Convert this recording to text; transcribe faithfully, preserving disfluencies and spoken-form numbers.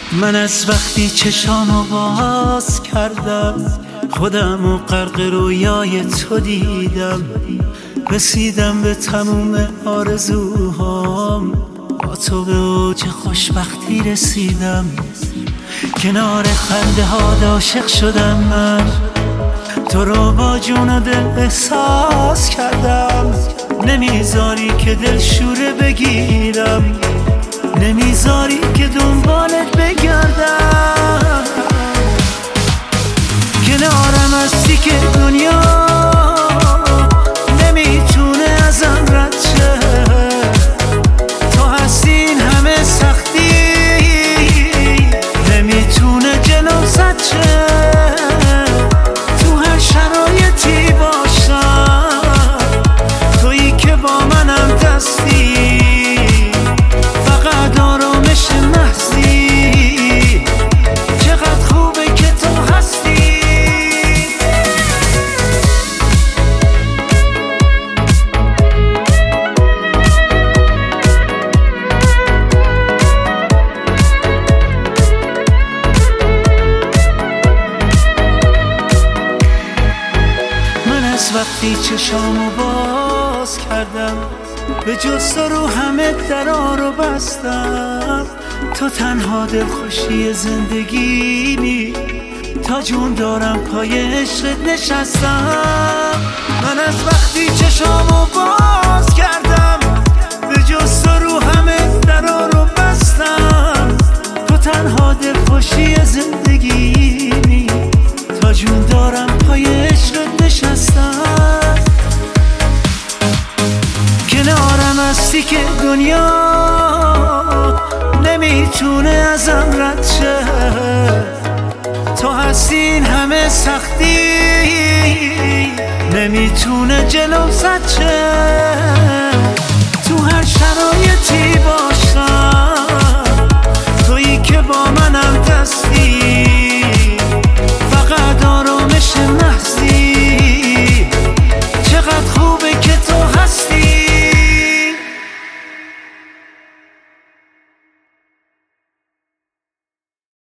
من از وقتی چشامو باز کردم خودم و غرق رویای تو دیدم، رسیدم به تموم آرزوهام، با تو به اوج خوشبختی رسیدم. کنار خنده ها عاشق شدم من، تو رو با جون و دل احساس کردم. نمیذاری که دل شوره بگیرم، نمیذاری که دنبالت بگردم. کنارم هستی که دنیا نمیتونه ازم رد شه، تو هستی این همه سختی نمیتونه جلوم زد شه. تو هر شرایطی باشم تویی که با منم دستی، فقط آرامش محضی. چقدر خوبه که تو هستی. از وقتی چشامو باز کردم به جز تو رو همه درا رو بستم. تو تنها دلخوشی زندگیمی، تا جون دارم پای عشقت نشستم. من از وقتی چشامو باز کردم به جز تو رو همه درا رو بستم. تو تنها دلخوشی زندگیمی، تا جون دارم پای عشقت نشستم. کنارم هستی که دنیا نمیتونه ازم رد شه، تو هستی این همه سختی نمیتونه جلوم زد شه. تو هر شرایط